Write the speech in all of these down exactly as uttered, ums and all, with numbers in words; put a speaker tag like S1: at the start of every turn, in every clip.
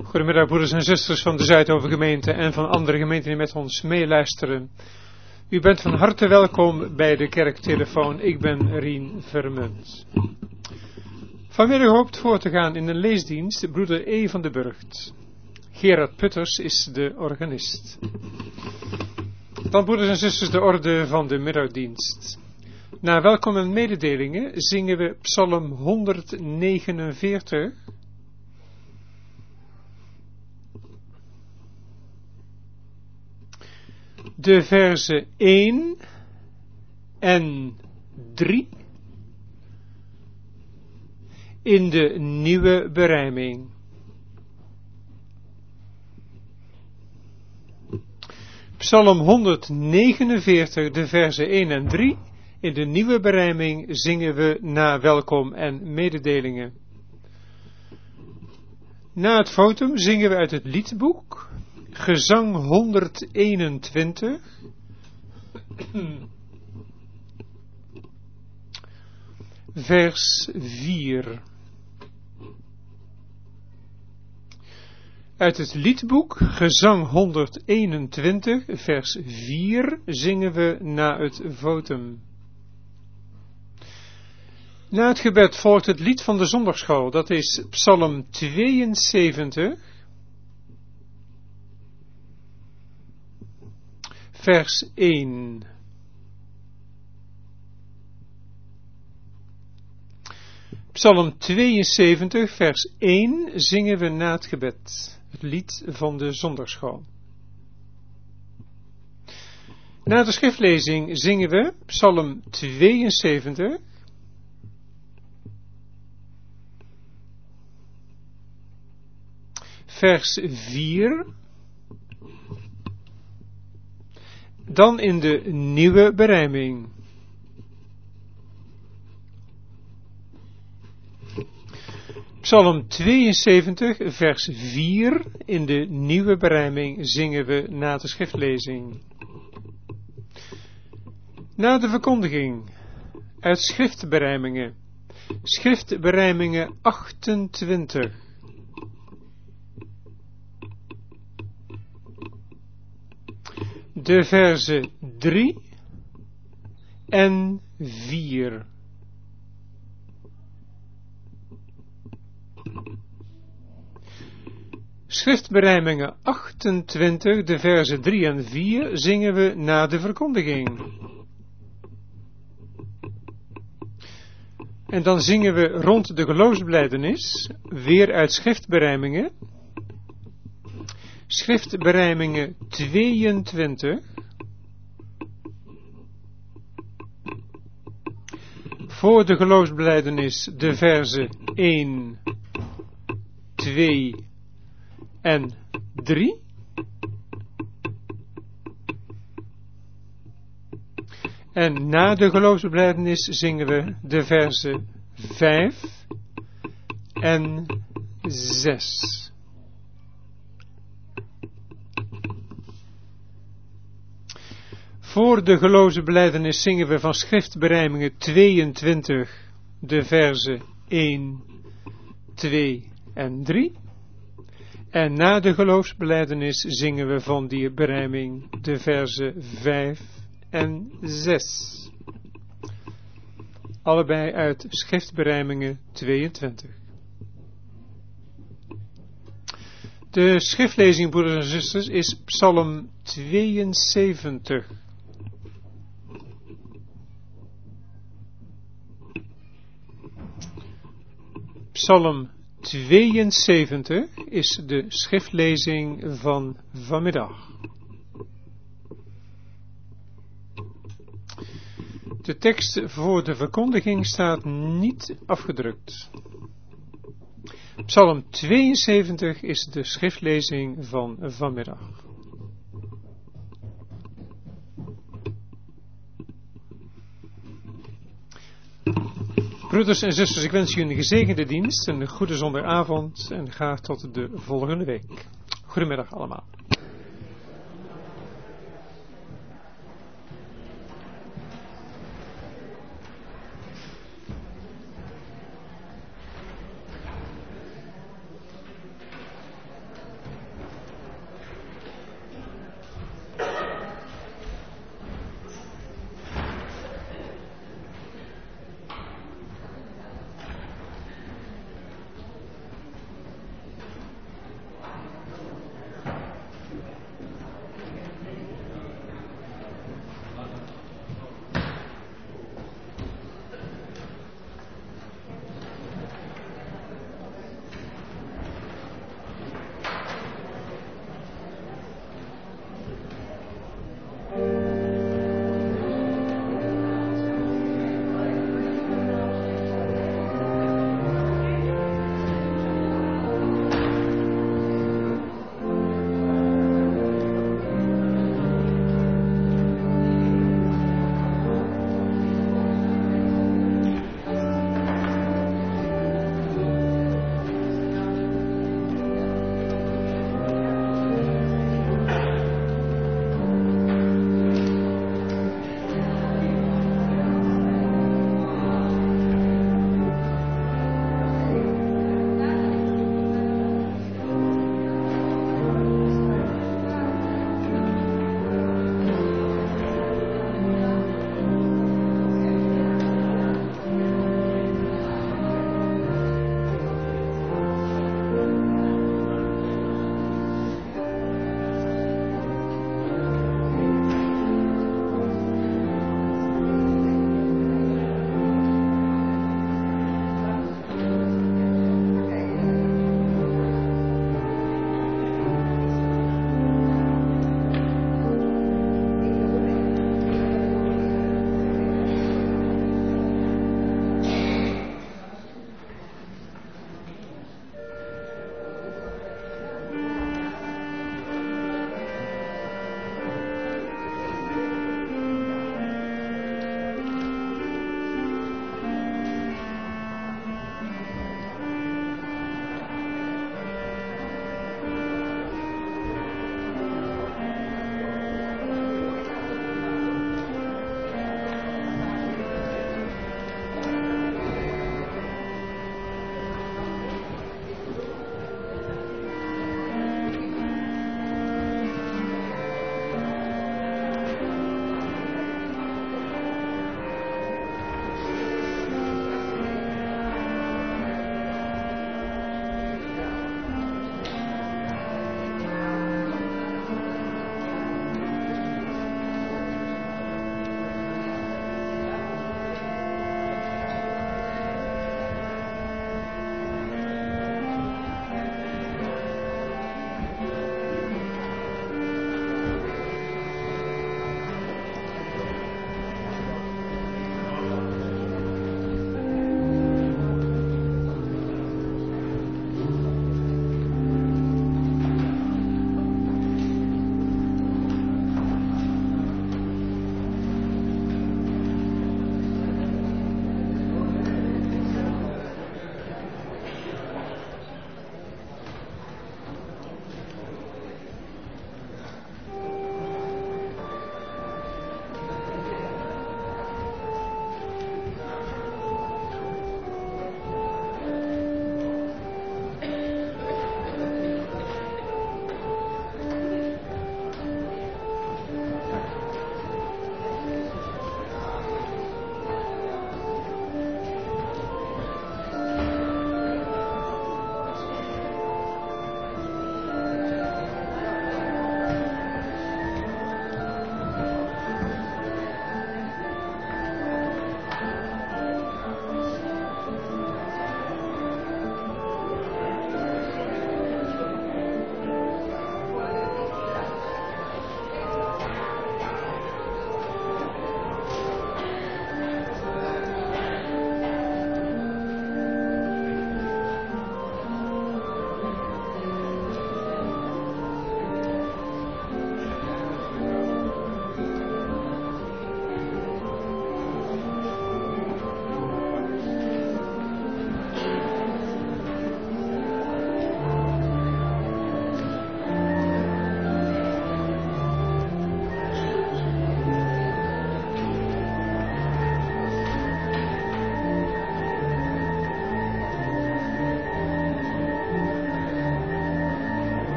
S1: Goedemiddag broeders en zusters van de Zuidovergemeente en van andere gemeenten die met ons meeluisteren. U bent van harte welkom bij de kerktelefoon. Ik ben Rien Vermunt. Vanmiddag hoopt voor te gaan in een leesdienst broeder E. van de Burgt. Gerard Putters is de organist. Dan broeders en zusters de orde van de middagdienst. Na welkom en mededelingen zingen we Psalm honderdnegenenveertig. De verzen één en drie in de nieuwe berijming. Psalm honderdnegenenveertig, de verzen één en drie in de nieuwe berijming zingen we na welkom en mededelingen. Na het votum zingen we uit het liedboek Gezang honderdeenentwintig, vers vier. Uit het liedboek Gezang honderdeenentwintig, vers vier zingen we na het votum. Na het gebed volgt het lied van de zondagschool, dat is Psalm tweeënzeventig. Vers één. Psalm tweeënzeventig, vers één zingen we na het gebed. Het lied van de zondagschool. Na de schriftlezing zingen we Psalm tweeënzeventig. Vers vier. Dan in de nieuwe berijming. Psalm tweeënzeventig, vers vier in de nieuwe berijming zingen we na de schriftlezing. Na de verkondiging uit schriftberijmingen. Schriftberijmingen achtentwintig. De verzen drie en vier. Schriftberijmingen achtentwintig, de verzen drie en vier zingen we na de verkondiging. En dan zingen we rond de geloofsbelijdenis, weer uit schriftberijmingen. Schriftberijmingen tweeëntwintig. Voor de geloofsbelijdenis de verzen één, twee en drie. En na de geloofsbelijdenis zingen we de verzen vijf en zes. Voor de geloofsbelijdenis zingen we van schriftberijmingen tweeëntwintig de verzen één, twee en drie. En na de geloofsbelijdenis zingen we van die berijming de verzen vijf en zes. Allebei uit schriftberijmingen tweeëntwintig. De schriftlezing, broeders en zusters, is Psalm tweeënzeventig. Psalm tweeënzeventig is de schriftlezing van vanmiddag. De tekst voor de verkondiging staat niet afgedrukt. Psalm tweeënzeventig is de schriftlezing van vanmiddag. Broeders en zusters, ik wens u een gezegende dienst, een goede zondagavond en graag tot de volgende week. Goedemiddag allemaal.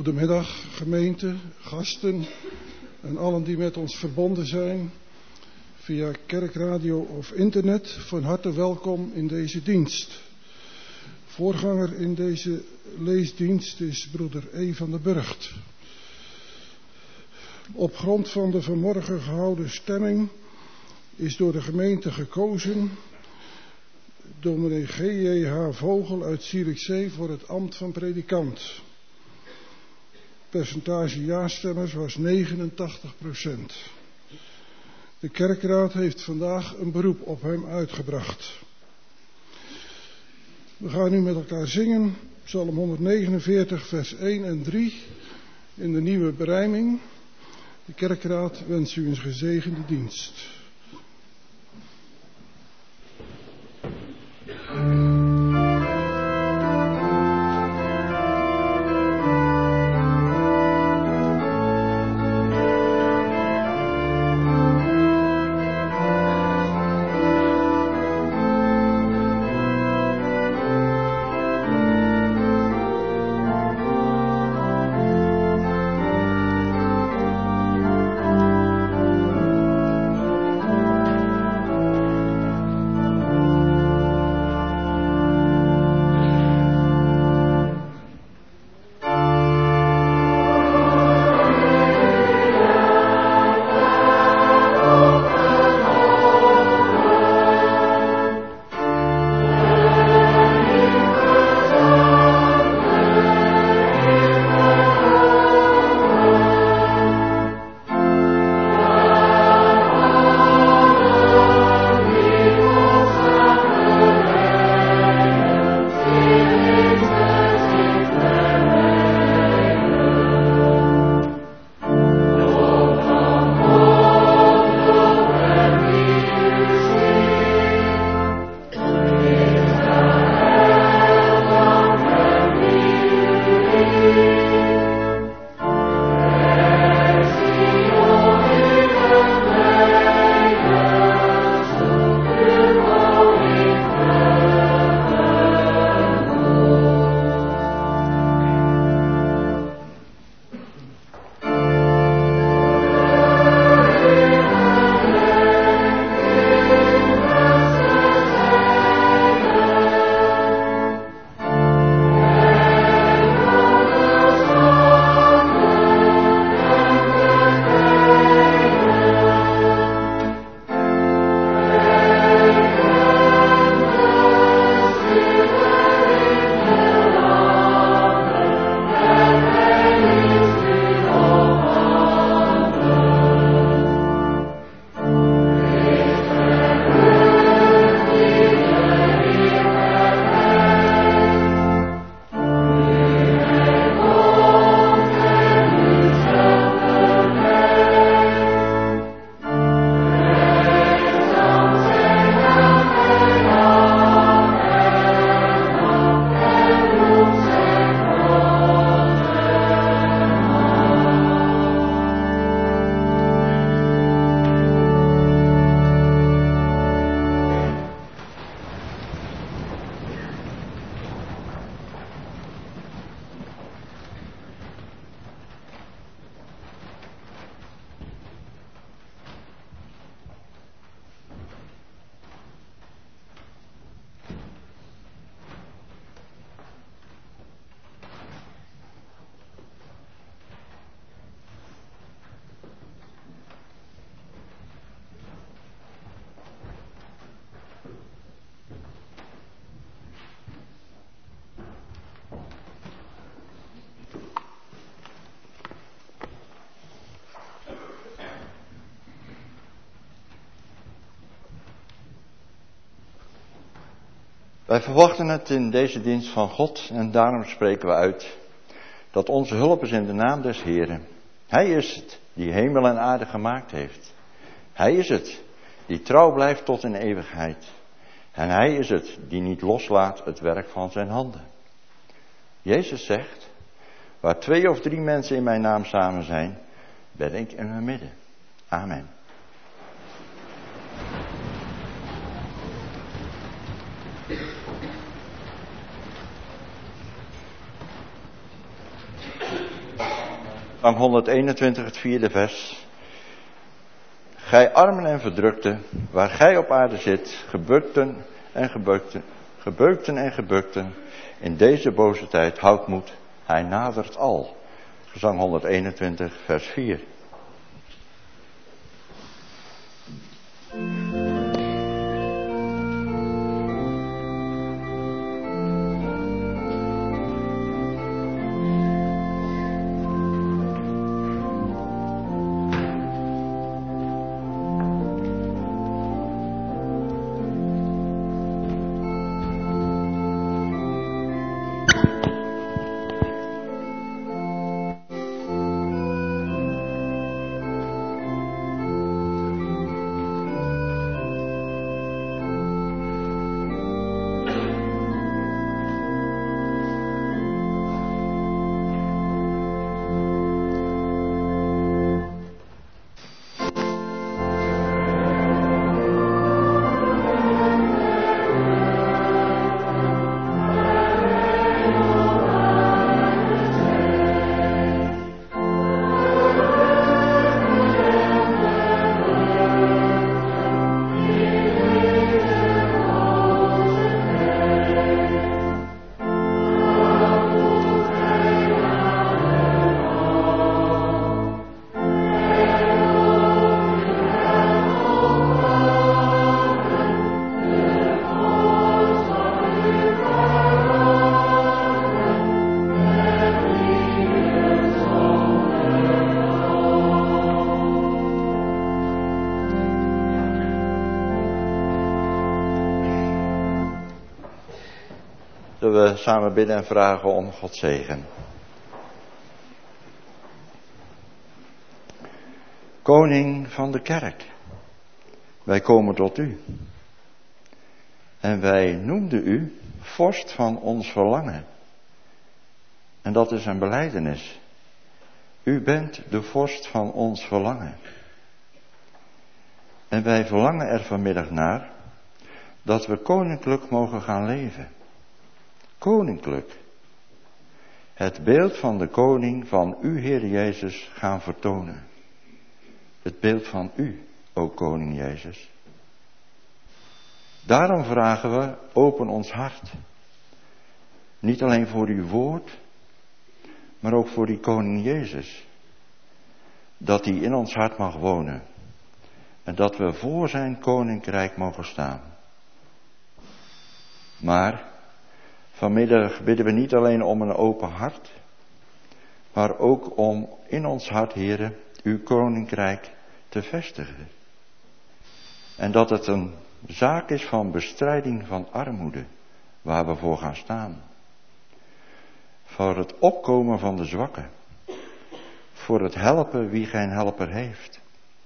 S2: Goedemiddag gemeente, gasten en allen die met ons verbonden zijn via kerkradio of internet. Van harte welkom in deze dienst. Voorganger in deze leesdienst is broeder E. van der Burgt. Op grond van de vanmorgen gehouden stemming is door de gemeente gekozen dominee G J H. Vogel uit Zierikzee voor het ambt van predikant. Percentage ja-stemmers was negenentachtig procent. De kerkraad heeft vandaag een beroep op hem uitgebracht. We gaan nu met elkaar zingen Psalm honderdnegenenveertig vers één en drie in de nieuwe berijming. De kerkraad wenst u een gezegende dienst.
S3: Wij verwachten het in deze dienst van God en daarom spreken we uit dat onze hulp is in de naam des Heeren. Hij is het die hemel en aarde gemaakt heeft. Hij is het die trouw blijft tot in eeuwigheid. En hij is het die niet loslaat het werk van zijn handen. Jezus zegt, waar twee of drie mensen in mijn naam samen zijn, ben ik in hun midden. Amen. Psalm honderdeenentwintig, het vierde vers. Gij armen en verdrukten, waar gij op aarde zit, gebukten en gebukten, gebeukten en gebukten, in deze boze tijd houdt moed, hij nadert al. Gezang honderdeenentwintig, vers vier. Zullen we samen bidden en vragen om Gods zegen. Koning van de kerk, wij komen tot u. En wij noemden u vorst van ons verlangen. En dat is een belijdenis. U bent de vorst van ons verlangen. En wij verlangen er vanmiddag naar dat we koninklijk mogen gaan leven. Koninklijk. Het beeld van de koning van u, Heer Jezus, gaan vertonen. Het beeld van u, o koning Jezus. Daarom vragen we, open ons hart. Niet alleen voor uw woord, maar ook voor die koning Jezus. Dat hij in ons hart mag wonen. En dat we voor zijn koninkrijk mogen staan. Maar vanmiddag bidden we niet alleen om een open hart, maar ook om in ons hart, Heere, uw koninkrijk te vestigen. En dat het een zaak is van bestrijding van armoede, waar we voor gaan staan. Voor het opkomen van de zwakken. Voor het helpen wie geen helper heeft.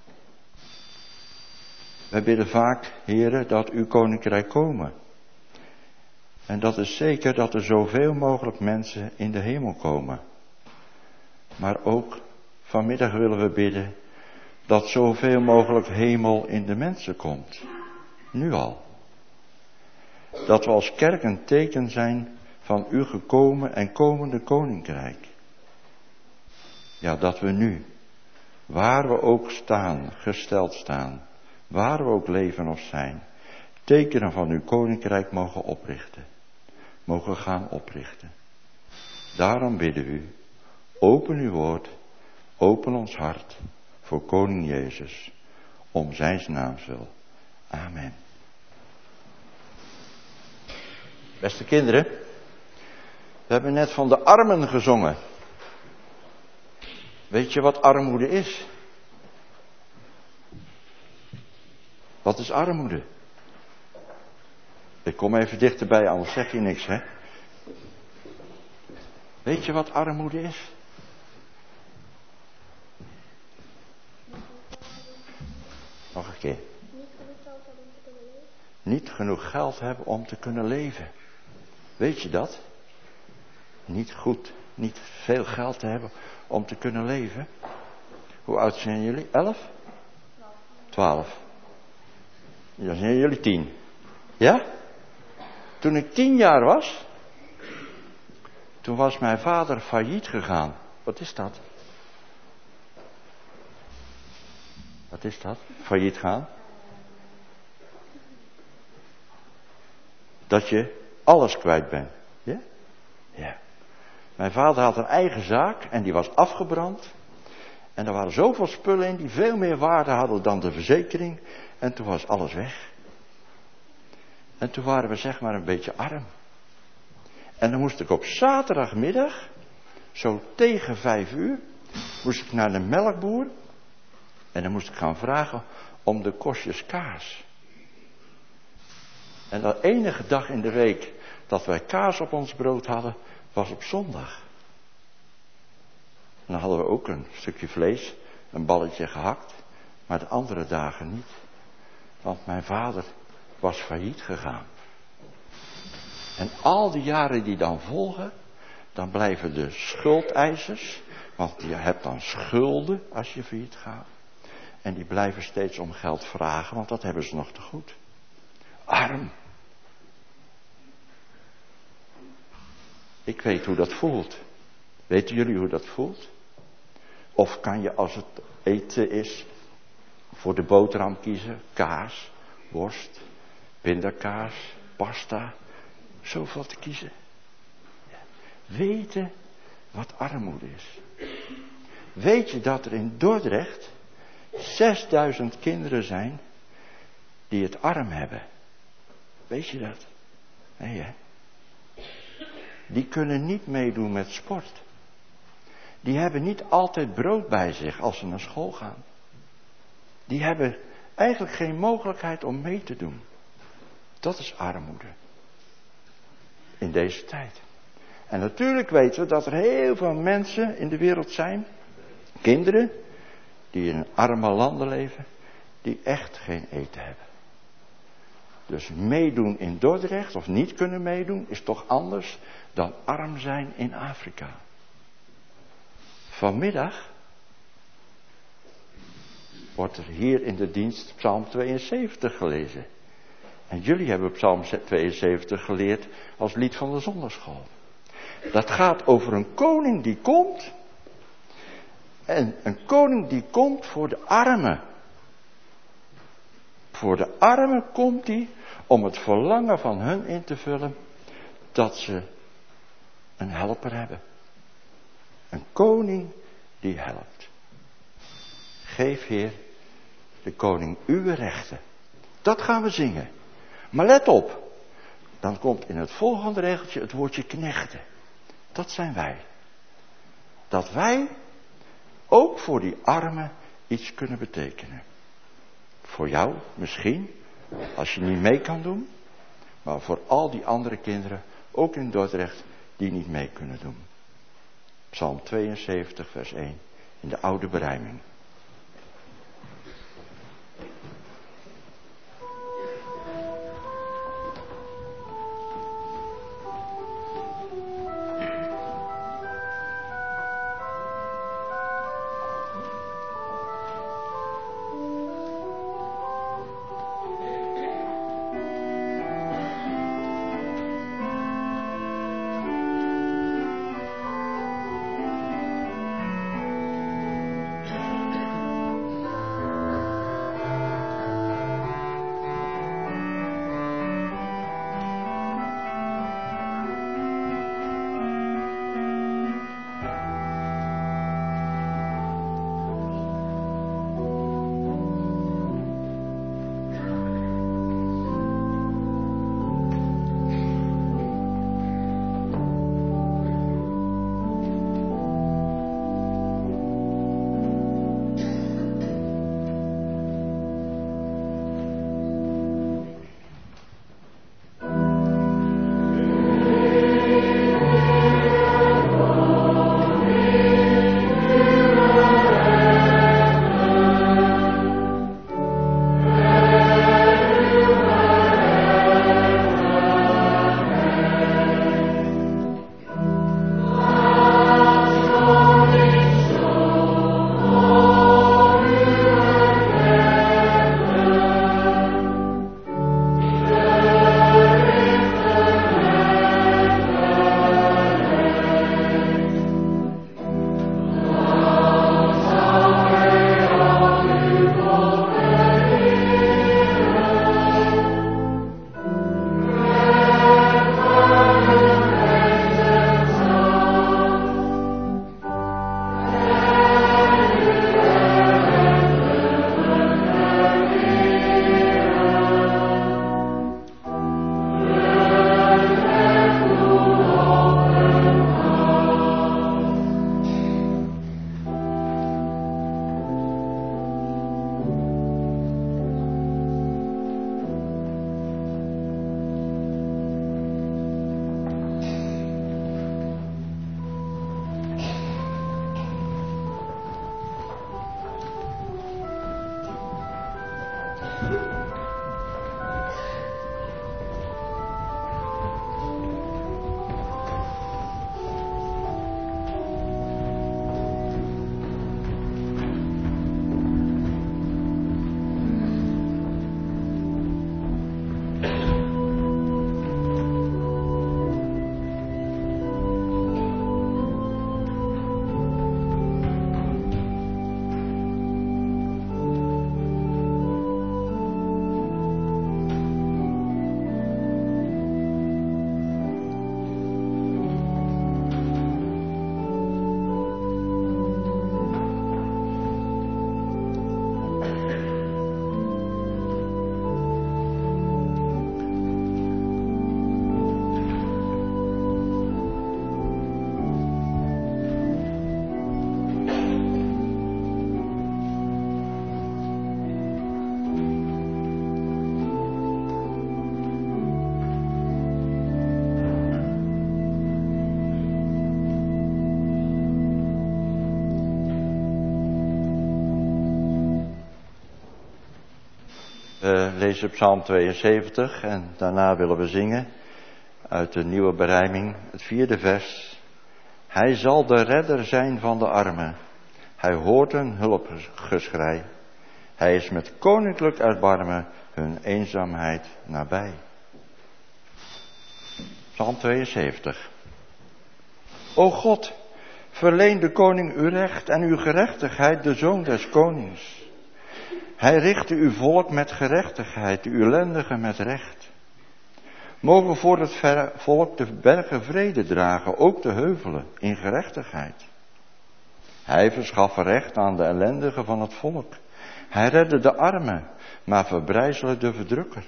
S3: Wij bidden vaak, Heere, dat uw koninkrijk komen. En dat is zeker dat er zoveel mogelijk mensen in de hemel komen. Maar ook vanmiddag willen we bidden dat zoveel mogelijk hemel in de mensen komt. Nu al. Dat we als kerk een teken zijn van uw gekomen en komende koninkrijk. Ja, dat we nu, waar we ook staan, gesteld staan, waar we ook leven of zijn, tekenen van uw koninkrijk mogen oprichten. Mogen gaan oprichten. Daarom bidden we u, open uw woord, open ons hart voor koning Jezus, om zijn naams wil. Amen. Beste kinderen, we hebben net van de armen gezongen. Weet je wat armoede is? Wat is armoede? Ik kom even dichterbij, anders zeg je niks, hè? Weet je wat armoede is? Nog een keer. Niet genoeg geld hebben om te kunnen leven. Weet je dat? Niet goed, niet veel geld te hebben om te kunnen leven. Hoe oud zijn jullie? Elf? Twaalf. Dan zijn jullie tien. Ja? Toen ik tien jaar was, toen was mijn vader failliet gegaan. Wat is dat? Wat is dat? Failliet gaan? Dat je alles kwijt bent. Ja? Ja. Mijn vader had een eigen zaak en die was afgebrand. En er waren zoveel spullen in die veel meer waarde hadden dan de verzekering. En toen was alles weg. En toen waren we zeg maar een beetje arm. En dan moest ik op zaterdagmiddag, zo tegen vijf uur, moest ik naar de melkboer. En dan moest ik gaan vragen om de kostjes kaas. En de enige dag in de week dat wij kaas op ons brood hadden, was op zondag. En dan hadden we ook een stukje vlees, een balletje gehakt, maar de andere dagen niet. Want mijn vader was failliet gegaan. En al die jaren die dan volgen, dan blijven de schuldeisers, want je hebt dan schulden als je failliet gaat. En die blijven steeds om geld vragen, want dat hebben ze nog te goed. Arm. Ik weet hoe dat voelt. Weten jullie hoe dat voelt? Of kan je als het eten is, voor de boterham kiezen, kaas, worst, pindakaas, pasta, zoveel te kiezen. Weten wat armoede is. Weet je dat er in Dordrecht zesduizend kinderen zijn die het arm hebben? Weet je dat? Nee, hè? Die kunnen niet meedoen met sport. Die hebben niet altijd brood bij zich als ze naar school gaan. Die hebben eigenlijk geen mogelijkheid om mee te doen. Dat is armoede. In deze tijd. En natuurlijk weten we dat er heel veel mensen in de wereld zijn, kinderen, die in arme landen leven, die echt geen eten hebben. Dus meedoen in Dordrecht of niet kunnen meedoen is toch anders dan arm zijn in Afrika. Vanmiddag wordt er hier in de dienst Psalm tweeënzeventig gelezen. En jullie hebben Psalm tweeënzeventig geleerd als lied van de zondagschool. Dat gaat over een koning die komt. En een koning die komt voor de armen. Voor de armen komt hij om het verlangen van hun in te vullen dat ze een helper hebben. Een koning die helpt. Geef, Heer, de koning uw rechten. Dat gaan we zingen. Maar let op. Dan komt in het volgende regeltje het woordje knechten. Dat zijn wij. Dat wij ook voor die armen iets kunnen betekenen. Voor jou misschien, als je niet mee kan doen. Maar voor al die andere kinderen, ook in Dordrecht, die niet mee kunnen doen. Psalm tweeënzeventig, vers één, in de oude berijming. We lezen Psalm tweeënzeventig en daarna willen we zingen uit de nieuwe berijming, het vierde vers. Hij zal de redder zijn van de armen. Hij hoort hun hulpgeschrei. Hij is met koninklijk erbarmen hun eenzaamheid nabij. Psalm tweeënzeventig. O God, verleen de koning uw recht en uw gerechtigheid, de zoon des konings. Hij richtte uw volk met gerechtigheid, uw ellendigen met recht. Mogen voor het volk de bergen vrede dragen, ook de heuvelen, in gerechtigheid. Hij verschafte recht aan de ellendigen van het volk. Hij redde de armen, maar verbrijzelde de verdrukker.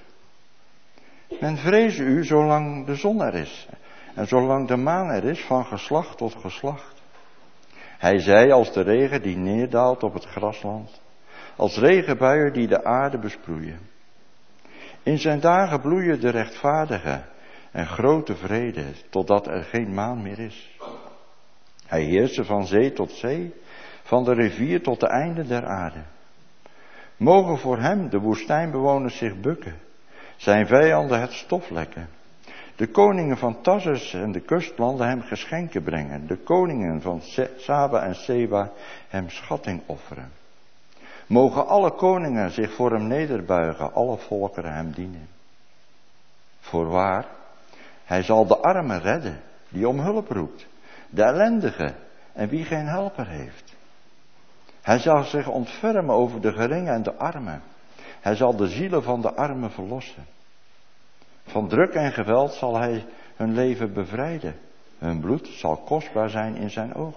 S3: Men vreze u zolang de zon er is, en zolang de maan er is, van geslacht tot geslacht. Hij zei als de regen die neerdaalt op het grasland, als regenbuien die de aarde besproeien. In zijn dagen bloeien de rechtvaardigen en grote vrede, totdat er geen maan meer is. Hij heerste van zee tot zee, van de rivier tot de einde der aarde. Mogen voor hem de woestijnbewoners zich bukken, zijn vijanden het stof lekken. De koningen van Tarsus en de kustlanden hem geschenken brengen. De koningen van Saba en Seba hem schatting offeren. Mogen alle koningen zich voor hem nederbuigen, alle volkeren hem dienen. Voorwaar, hij zal de armen redden, die om hulp roept, de ellendige en wie geen helper heeft. Hij zal zich ontfermen over de geringen en de armen. Hij zal de zielen van de armen verlossen. Van druk en geweld zal hij hun leven bevrijden. Hun bloed zal kostbaar zijn in zijn oog.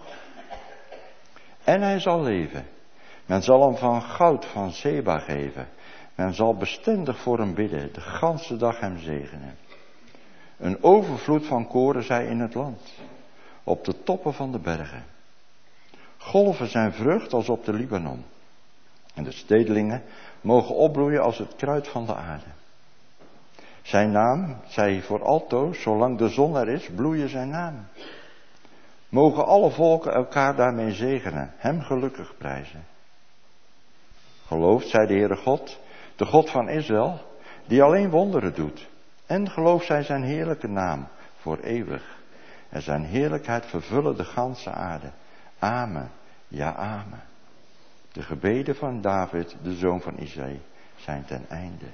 S3: En hij zal leven. Men zal hem van goud van Seba geven. Men zal bestendig voor hem bidden, de ganse dag hem zegenen. Een overvloed van koren zij in het land, op de toppen van de bergen. Golven zijn vrucht als op de Libanon. En de stedelingen mogen opbloeien als het kruid van de aarde. Zijn naam zij voor altoos, zolang de zon er is, bloeien zijn naam. Mogen alle volken elkaar daarmee zegenen, hem gelukkig prijzen. Gelooft zij de Heere God, de God van Israël, die alleen wonderen doet. En gelooft zij zijn heerlijke naam voor eeuwig. En zijn heerlijkheid vervullen de ganse aarde. Amen, ja amen. De gebeden van David, de zoon van Isaïe, zijn ten einde.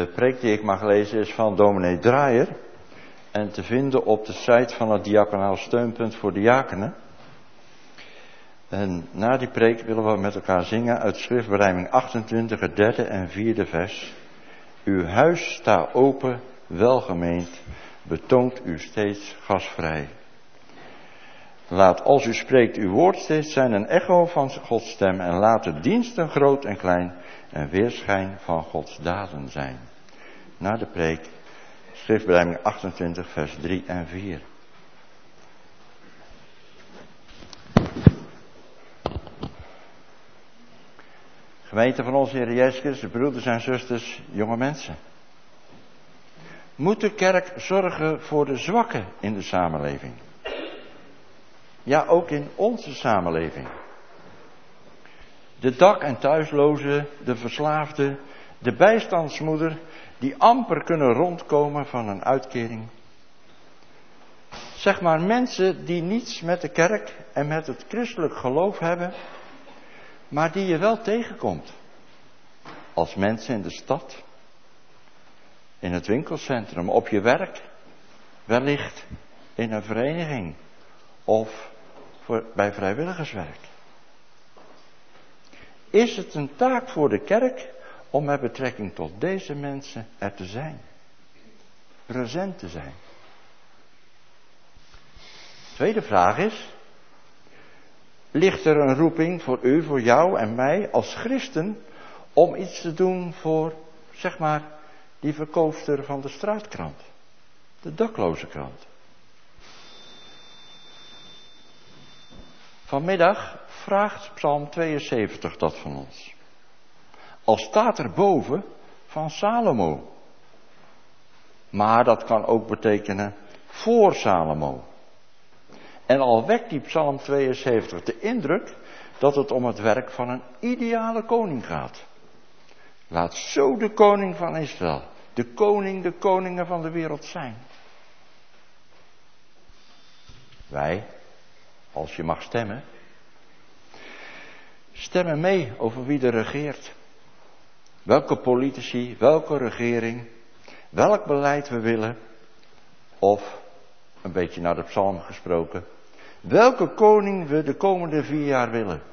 S3: De preek die ik mag lezen is van dominee Draaier en te vinden op de site van het Diaconaal Steunpunt voor Diakenen. En na die preek willen we met elkaar zingen uit schriftberijming achtentwintig, het derde en vierde vers. Uw huis sta open, welgemeend, betoont u steeds gasvrij. Laat als u spreekt uw woord steeds zijn een echo van Gods stem en laat de diensten groot en klein een weerschijn van Gods daden zijn. Na de preek, schriftberijming achtentwintig, vers drie en vier. Gemeente van onze Heer Jezus Christus, broeders en zusters, jonge mensen. Moet de kerk zorgen voor de zwakken in de samenleving? Ja, ook in onze samenleving. De dak- en thuislozen, de verslaafde, de bijstandsmoeder, die amper kunnen rondkomen van een uitkering. Zeg maar mensen die niets met de kerk en met het christelijk geloof hebben, maar die je wel tegenkomt. Als mensen in de stad, in het winkelcentrum, op je werk, wellicht in een vereniging of voor, bij vrijwilligerswerk. Is het een taak voor de kerk om met betrekking tot deze mensen er te zijn? Present te zijn. Tweede vraag is, ligt er een roeping voor u, voor jou en mij als christen om iets te doen voor, zeg maar, die verkoopster van de straatkrant, de dakloze krant? Vanmiddag vraagt Psalm tweeënzeventig dat van ons. Al staat er boven van Salomo. Maar dat kan ook betekenen voor Salomo. En al wekt die Psalm tweeënzeventig de indruk dat het om het werk van een ideale koning gaat. Laat zo de koning van Israël, de koning, de koningen van de wereld zijn. Wij, als je mag stemmen, stemmen mee over wie er regeert. Welke politici, welke regering, welk beleid we willen. Of, een beetje naar de psalm gesproken, welke koning we de komende vier jaar willen.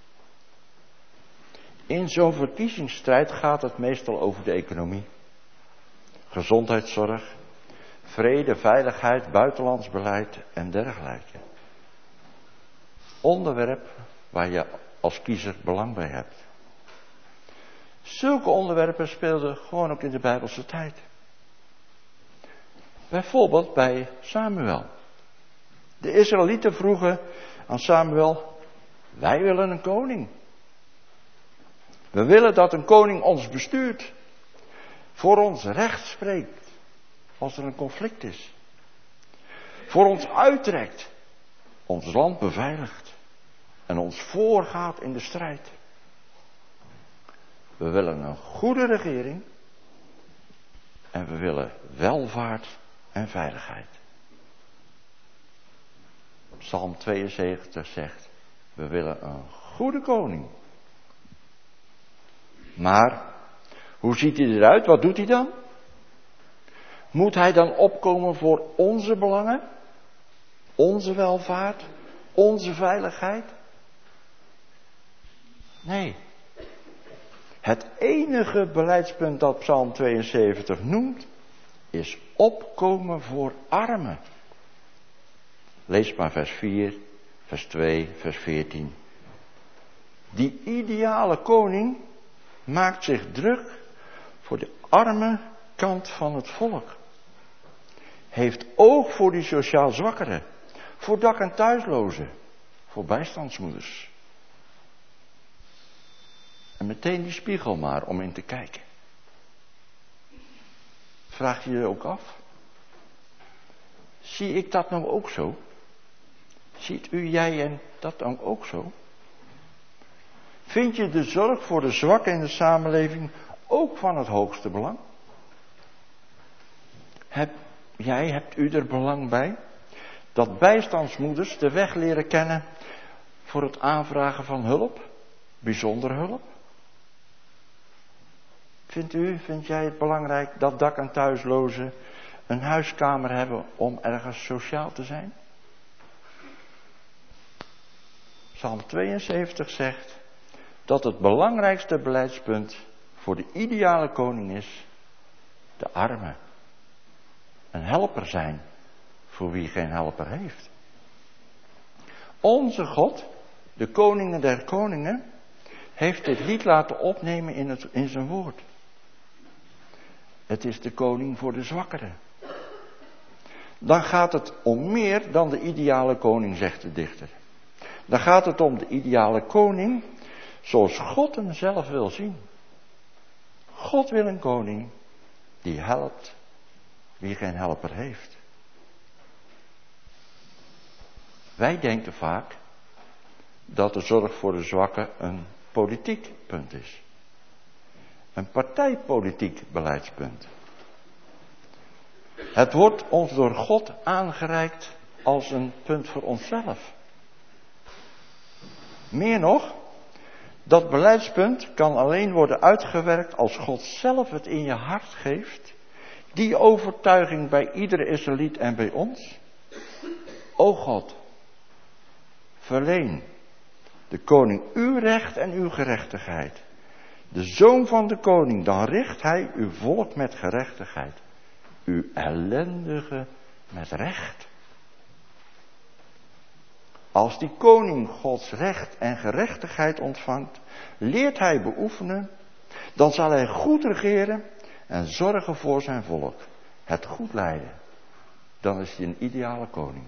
S3: In zo'n verkiezingsstrijd gaat het meestal over de economie, gezondheidszorg, vrede, veiligheid, buitenlands beleid en dergelijke. Onderwerp waar je als kiezer belang bij hebt. Zulke onderwerpen speelden gewoon ook in de Bijbelse tijd. Bijvoorbeeld bij Samuel. De Israëlieten vroegen aan Samuel, wij willen een koning. We willen dat een koning ons bestuurt, voor ons recht spreekt, als er een conflict is. Voor ons uittrekt, ons land beveiligt en ons voorgaat in de strijd. We willen een goede regering en we willen welvaart en veiligheid. Psalm tweeënzeventig zegt, we willen een goede koning. Maar, hoe ziet hij eruit? Wat doet hij dan? Moet hij dan opkomen voor onze belangen? Onze welvaart? Onze veiligheid? Nee. Het enige beleidspunt dat Psalm tweeënzeventig noemt, is opkomen voor armen. Lees maar vers vier, vers twee, vers veertien. Die ideale koning maakt zich druk voor de arme kant van het volk. Heeft oog voor die sociaal zwakkeren, voor dak- en thuislozen, voor bijstandsmoeders. En meteen die spiegel maar om in te kijken. Vraag je je ook af? Zie ik dat nou ook zo? Ziet u, jij en dat dan ook zo? Vind je de zorg voor de zwakken in de samenleving ook van het hoogste belang? Heb jij, hebt u er belang bij dat bijstandsmoeders de weg leren kennen voor het aanvragen van hulp, bijzondere hulp? Vindt u, vind jij het belangrijk dat dak- en thuislozen een huiskamer hebben om ergens sociaal te zijn? Psalm tweeënzeventig zegt dat het belangrijkste beleidspunt voor de ideale koning is de arme. Een helper zijn voor wie geen helper heeft. Onze God, de koningen der koningen, heeft dit lied laten opnemen in, het, in zijn woord. Het is de koning voor de zwakkeren. Dan gaat het om meer dan de ideale koning, zegt de dichter. Dan gaat het om de ideale koning zoals God hem zelf wil zien. God wil een koning die helpt wie geen helper heeft. Wij denken vaak dat de zorg voor de zwakken een politiek punt is. Een partijpolitiek beleidspunt. Het wordt ons door God aangereikt als een punt voor onszelf. Meer nog, dat beleidspunt kan alleen worden uitgewerkt als God zelf het in je hart geeft. Die overtuiging bij iedere Israëliet en bij ons. O God, verleen de koning uw recht en uw gerechtigheid. De zoon van de koning, dan richt hij uw volk met gerechtigheid. Uw ellendige met recht. Als die koning Gods recht en gerechtigheid ontvangt, leert hij beoefenen, dan zal hij goed regeren en zorgen voor zijn volk. Het goed leiden. Dan is hij een ideale koning.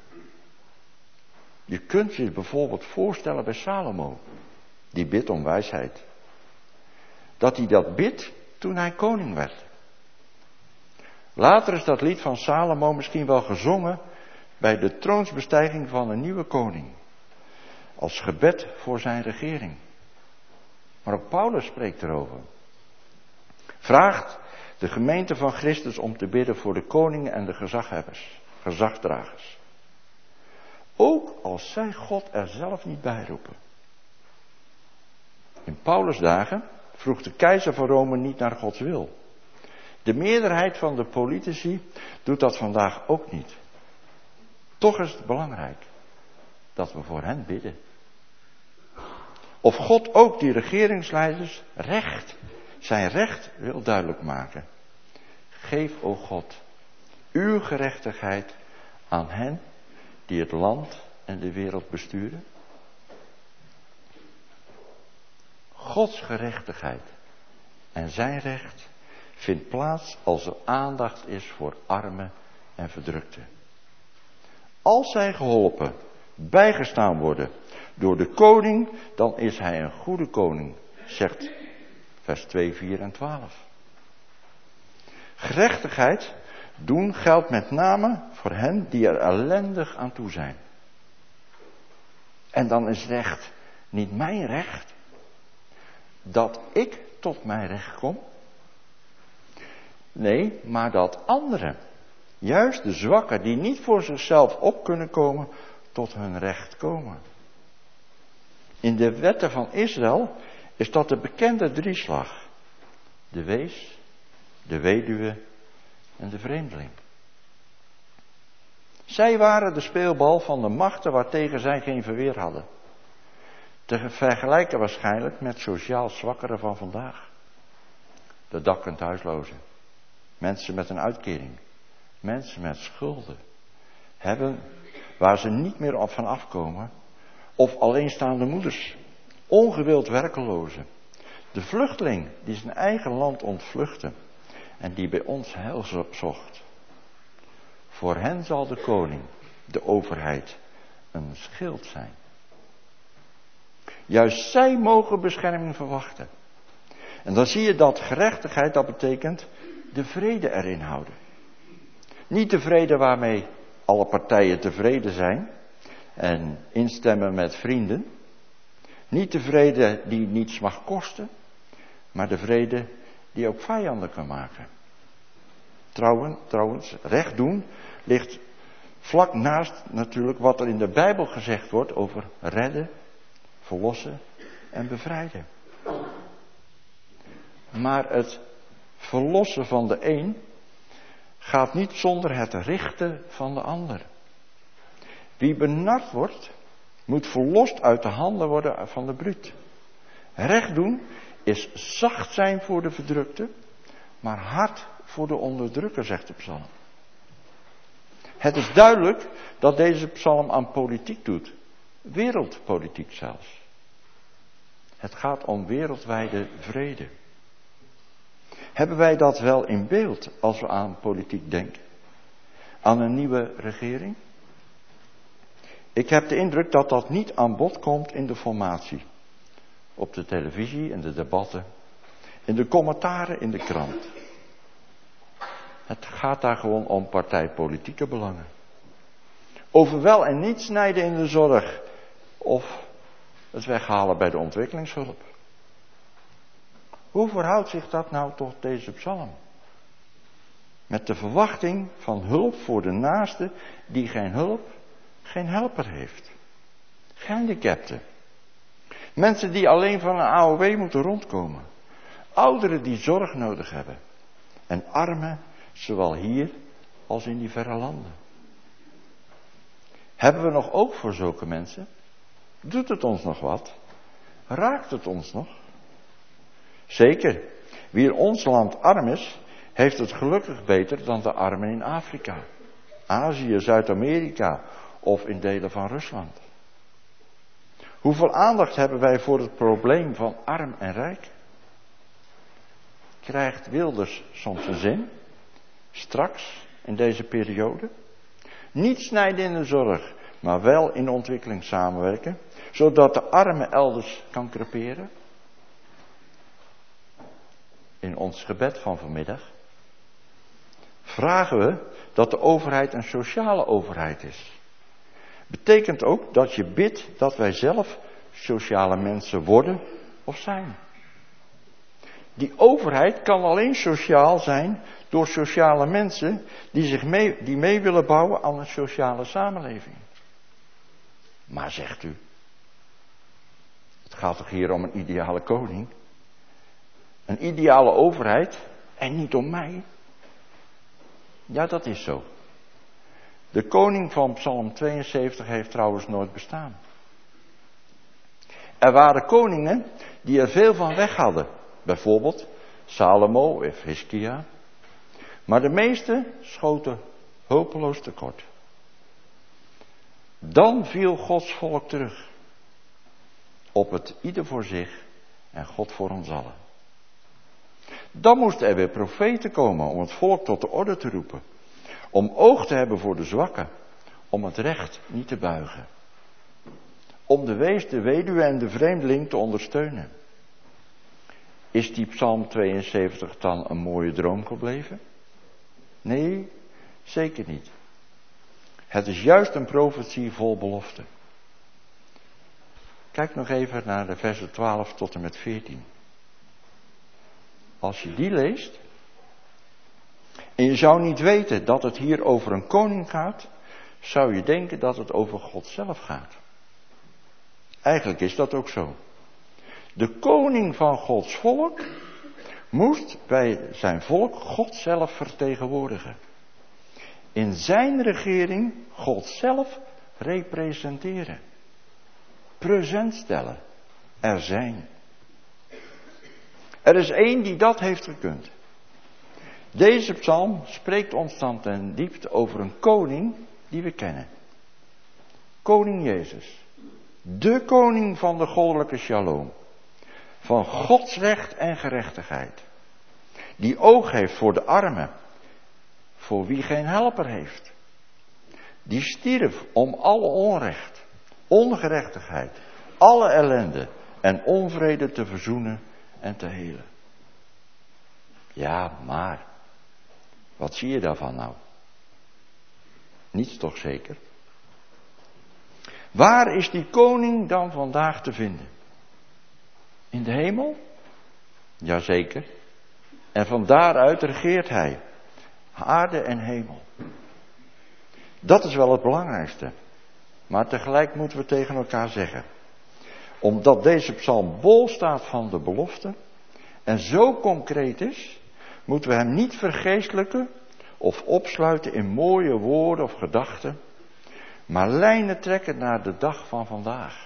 S3: Je kunt je bijvoorbeeld voorstellen bij Salomo. Die bidt om wijsheid. Dat hij dat bidt toen hij koning werd. Later is dat lied van Salomo misschien wel gezongen bij de troonsbestijging van een nieuwe koning. Als gebed voor zijn regering. Maar ook Paulus spreekt erover. Vraagt de gemeente van Christus om te bidden voor de koningen en de gezaghebbers, gezagdragers. Ook als zij God er zelf niet bij roepen. In Paulus' dagen vroeg de keizer van Rome niet naar Gods wil. De meerderheid van de politici doet dat vandaag ook niet. Toch is het belangrijk dat we voor hen bidden. Of God ook die regeringsleiders recht, zijn recht wil duidelijk maken. Geef, o God, uw gerechtigheid aan hen die het land en de wereld besturen. Gods gerechtigheid en zijn recht vindt plaats als er aandacht is voor armen en verdrukten. Als zij geholpen, bijgestaan worden door de koning, dan is hij een goede koning, zegt vers twee, vier en twaalf. Gerechtigheid doen geldt met name voor hen die er ellendig aan toe zijn. En dan is recht niet mijn recht, dat ik tot mijn recht kom. Nee, maar dat anderen, juist de zwakken die niet voor zichzelf op kunnen komen, tot hun recht komen. In de wetten van Israël is dat de bekende drieslag. De wees, de weduwe en de vreemdeling. Zij waren de speelbal van de machten waartegen zij geen verweer hadden. Te vergelijken waarschijnlijk met sociaal zwakkeren van vandaag. De dak- en thuislozen. Mensen met een uitkering. Mensen met schulden. Hebben waar ze niet meer van afkomen. Of alleenstaande moeders. Ongewild werkelozen. De vluchteling die zijn eigen land ontvluchtte. En die bij ons heil zocht. Voor hen zal de koning, de overheid, een schild zijn. Juist zij mogen bescherming verwachten. En dan zie je dat gerechtigheid, dat betekent de vrede erin houden. Niet de vrede waarmee alle partijen tevreden zijn en instemmen met vrienden. Niet de vrede die niets mag kosten, maar de vrede die ook vijanden kan maken. Trouwen, trouwens, recht doen ligt vlak naast natuurlijk wat er in de Bijbel gezegd wordt over redden, verlossen en bevrijden. Maar het verlossen van de een gaat niet zonder het richten van de ander. Wie benard wordt, moet verlost uit de handen worden van de bruut. Recht doen is zacht zijn voor de verdrukte, maar hard voor de onderdrukker, zegt de psalm. Het is duidelijk dat deze psalm aan politiek doet. Wereldpolitiek zelfs. Het gaat om wereldwijde vrede. Hebben wij dat wel in beeld als we aan politiek denken? Aan een nieuwe regering? Ik heb de indruk dat dat niet aan bod komt in de formatie. Op de televisie, in de debatten, in de commentaren, in de krant. Het gaat daar gewoon om partijpolitieke belangen. Over wel en niet snijden in de zorg of het weghalen bij de ontwikkelingshulp. Hoe verhoudt zich dat nou tot deze psalm? Met de verwachting van hulp voor de naaste die geen hulp, geen helper heeft. Gehandicapten. Mensen die alleen van een A O W moeten rondkomen. Ouderen die zorg nodig hebben. En armen, zowel hier als in die verre landen. Hebben we nog oog voor zulke mensen? Doet het ons nog wat? Raakt het ons nog? Zeker, wie in ons land arm is, heeft het gelukkig beter dan de armen in Afrika, Azië, Zuid-Amerika of in delen van Rusland. Hoeveel aandacht hebben wij voor het probleem van arm en rijk? Krijgt Wilders soms een zin? Straks, in deze periode? Niet snijden in de zorg, maar wel in de ontwikkeling samenwerken, zodat de arme elders kan creperen? In ons gebed van vanmiddag vragen we dat de overheid een sociale overheid is. Betekent ook dat je bidt dat wij zelf sociale mensen worden of zijn. Die overheid kan alleen sociaal zijn door sociale mensen die, zich mee, die mee willen bouwen aan een sociale samenleving. Maar zegt u, het gaat toch hier om een ideale koning? Een ideale overheid en niet om mij? Ja, dat is zo. De koning van Psalm tweeënzeventig heeft trouwens nooit bestaan. Er waren koningen die er veel van weg hadden. Bijvoorbeeld Salomo of Hiskia. Maar de meeste schoten hopeloos tekort. Dan viel Gods volk terug. Op het ieder voor zich en God voor ons allen. Dan moesten er weer profeten komen om het volk tot de orde te roepen. Om oog te hebben voor de zwakken. Om het recht niet te buigen. Om de wees, de weduwe en de vreemdeling te ondersteunen. Is die Psalm tweeënzeventig dan een mooie droom gebleven? Nee, zeker niet. Het is juist een profetie vol belofte. Kijk nog even naar de versen twaalf tot en met veertien. Als je die leest, en je zou niet weten dat het hier over een koning gaat, zou je denken dat het over God zelf gaat. Eigenlijk is dat ook zo. De koning van Gods volk moest bij zijn volk God zelf vertegenwoordigen. In zijn regering God zelf representeren. Present stellen. Er zijn. Er is één die dat heeft gekund. Deze psalm spreekt ons dan ten diepste over een koning die we kennen. Koning Jezus. De koning van de goddelijke shalom. Van Gods recht en gerechtigheid. Die oog heeft voor de armen. Voor wie geen helper heeft. Die stierf om alle onrecht, ongerechtigheid, alle ellende en onvrede te verzoenen en te helen. Ja, maar wat zie je daarvan nou? Niets toch zeker? Waar is die koning dan vandaag te vinden? In de hemel? Jazeker. En van daaruit regeert hij. Aarde en hemel. Dat is wel het belangrijkste. Maar tegelijk moeten we tegen elkaar zeggen. Omdat deze psalm bol staat van de belofte. en zo concreet is, moeten we hem niet vergeestelijken of opsluiten in mooie woorden of gedachten, maar lijnen trekken naar de dag van vandaag.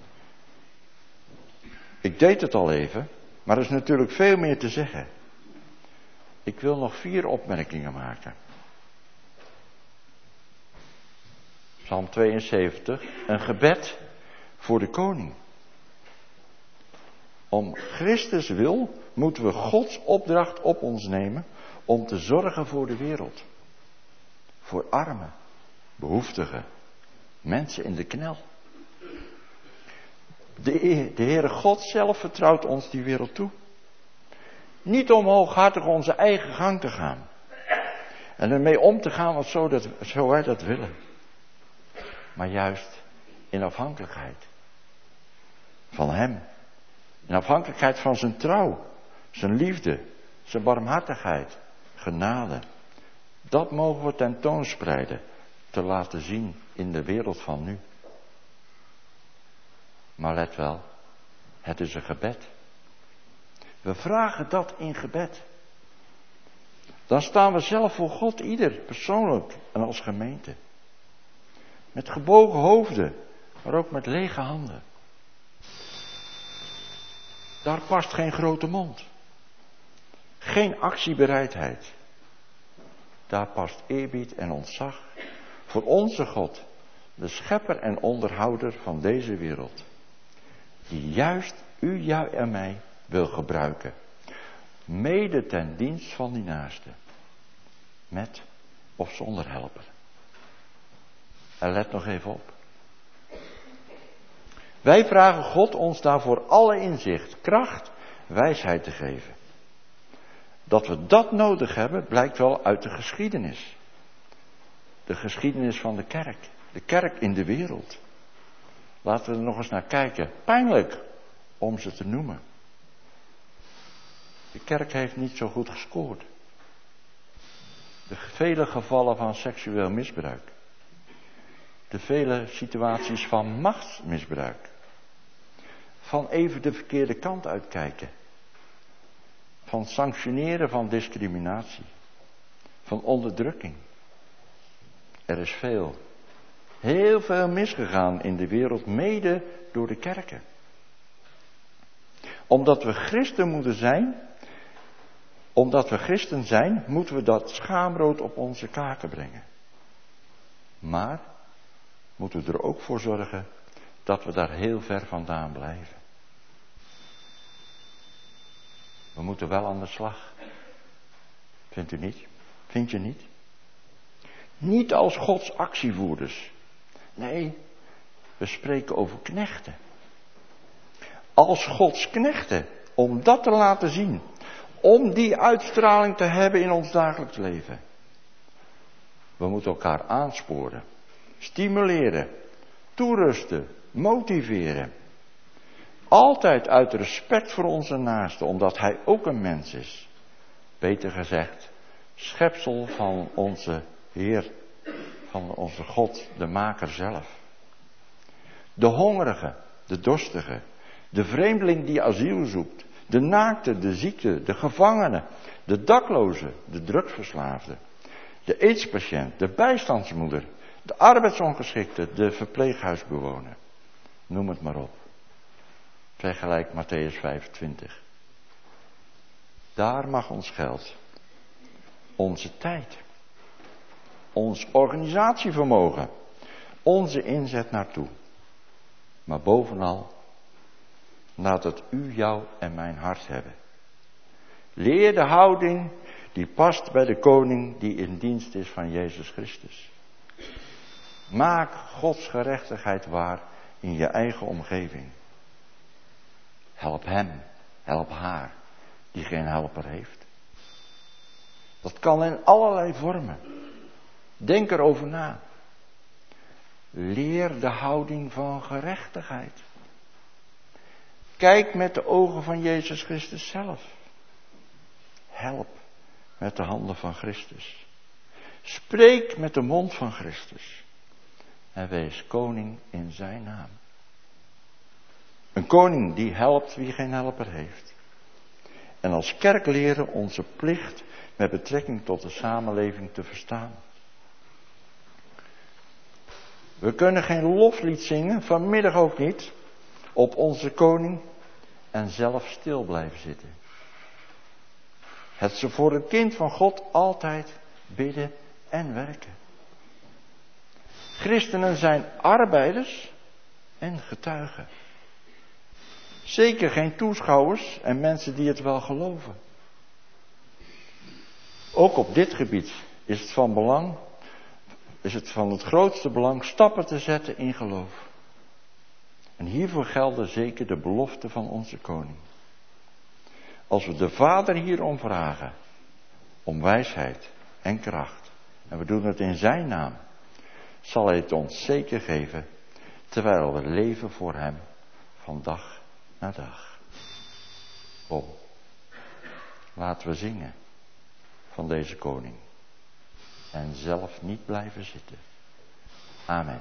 S3: Ik deed het al even, maar er is natuurlijk veel meer te zeggen. Ik wil nog vier opmerkingen maken. Psalm tweeënzeventig, een gebed voor de koning. Om Christus wil moeten we Gods opdracht op ons nemen om te zorgen voor de wereld. Voor armen, behoeftigen, mensen in de knel. De, de Heere God zelf vertrouwt ons die wereld toe. Niet om hooghartig onze eigen gang te gaan. En ermee om te gaan als zo, dat, zo wij dat willen. Maar juist in afhankelijkheid. Van Hem. In afhankelijkheid van zijn trouw. Zijn liefde. Zijn barmhartigheid. Genade. Dat mogen we tentoonspreiden. Te laten zien in de wereld van nu. Maar let wel. Het is een gebed. We vragen dat in gebed. Dan staan we zelf voor God, ieder persoonlijk en als gemeente. Met gebogen hoofden, maar ook met lege handen. Daar past geen grote mond. Geen actiebereidheid. Daar past eerbied en ontzag voor onze God, de schepper en onderhouder van deze wereld. Die juist u, jou en mij wil gebruiken. Mede ten dienst van die naaste. Met of zonder helper. En let nog even op. Wij vragen God ons daarvoor alle inzicht, kracht, wijsheid te geven. Dat we dat nodig hebben, blijkt wel uit de geschiedenis. De geschiedenis van de kerk. De kerk in de wereld. Laten we er nog eens naar kijken. Pijnlijk om ze te noemen. De kerk heeft niet zo goed gescoord. De vele gevallen van seksueel misbruik. De vele situaties van machtsmisbruik. Van even de verkeerde kant uitkijken. Van sanctioneren van discriminatie. Van onderdrukking. Er is veel. Heel veel misgegaan in de wereld, mede door de kerken. Omdat we christen moeten zijn, omdat we christen zijn, moeten we dat schaamrood op onze kaken brengen. Maar moeten we er ook voor zorgen dat we daar heel ver vandaan blijven. We moeten wel aan de slag. Vindt u niet? Vind je niet? Niet als Gods actievoerders. Nee, we spreken over knechten. Als Gods knechten, om dat te laten zien. Om die uitstraling te hebben in ons dagelijks leven. We moeten elkaar aansporen, stimuleren, toerusten, motiveren. Altijd uit respect voor onze naaste, omdat hij ook een mens is. Beter gezegd, schepsel van onze Heer, van onze God, de Maker zelf. De hongerige, de dorstige, de vreemdeling die asiel zoekt, de naakte, de zieke, de gevangene, de dakloze, de drugsverslaafde, de aidspatiënt, de bijstandsmoeder, de arbeidsongeschikte, de verpleeghuisbewoner. Noem het maar op. Vergelijk Matthäus vijfentwintig. Daar mag ons geld, onze tijd, ons organisatievermogen, onze inzet naartoe. Maar bovenal, laat het u, jou en mijn hart hebben. Leer de houding die past bij de koning die in dienst is van Jezus Christus. Maak Gods gerechtigheid waar in je eigen omgeving. Help hem, help haar, die geen helper heeft. Dat kan in allerlei vormen. Denk erover na. Leer de houding van gerechtigheid. Kijk met de ogen van Jezus Christus zelf. Help met de handen van Christus. Spreek met de mond van Christus. En wees koning in zijn naam. Een koning die helpt wie geen helper heeft. en als kerk leren onze plicht met betrekking tot de samenleving te verstaan. We kunnen geen loflied zingen, vanmiddag ook niet, op onze koning en zelf stil blijven zitten. Het ze voor het kind van God altijd bidden en werken. Christenen zijn arbeiders en getuigen. Zeker geen toeschouwers en mensen die het wel geloven. Ook op dit gebied is het van belang, is het van het grootste belang stappen te zetten in geloof. En hiervoor gelden zeker de beloften van onze koning. Als we de Vader hierom vragen, om wijsheid en kracht, en we doen het in zijn naam, zal hij het ons zeker geven, terwijl we leven voor hem van dag naar dag. Kom, laten we zingen van deze koning en zelf niet blijven zitten. Amen.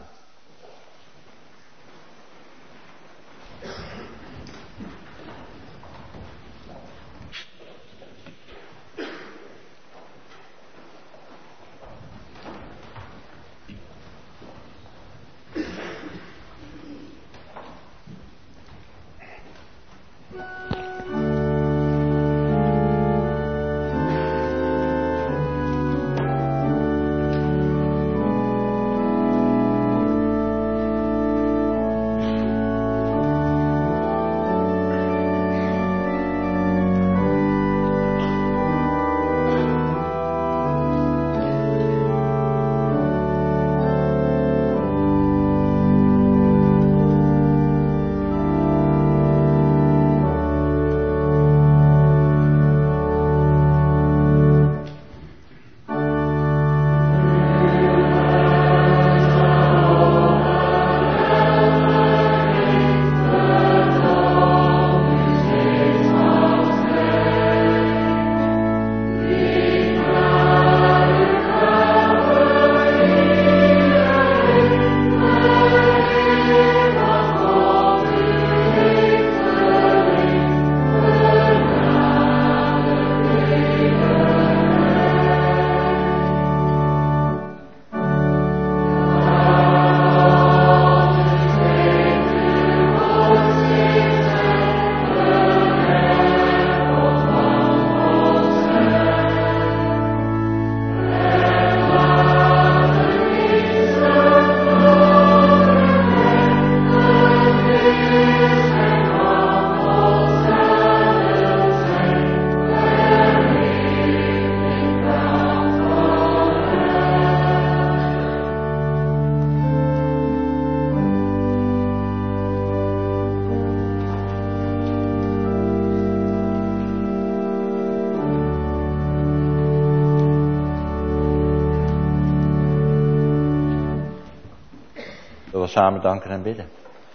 S3: Zullen we samen danken en bidden.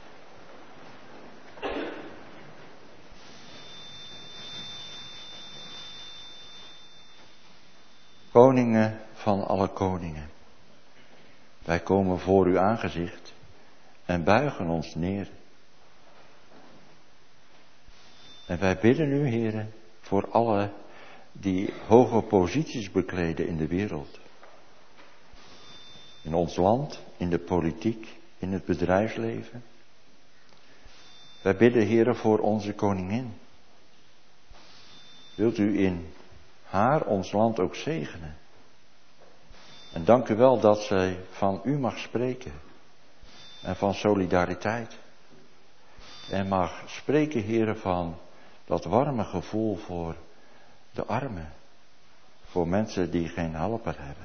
S3: Koningen van alle koningen, wij komen voor uw aangezicht en buigen ons neer. En wij bidden u, Heere, voor alle die hoge posities bekleden in de wereld. In ons land, in de politiek, in het bedrijfsleven. Wij bidden, Heere, voor onze koningin. Wilt u in haar ons land ook zegenen? En dank u wel dat zij van u mag spreken. En van solidariteit. En mag spreken, Heere, van dat warme gevoel voor de armen. Voor mensen die geen helper hebben.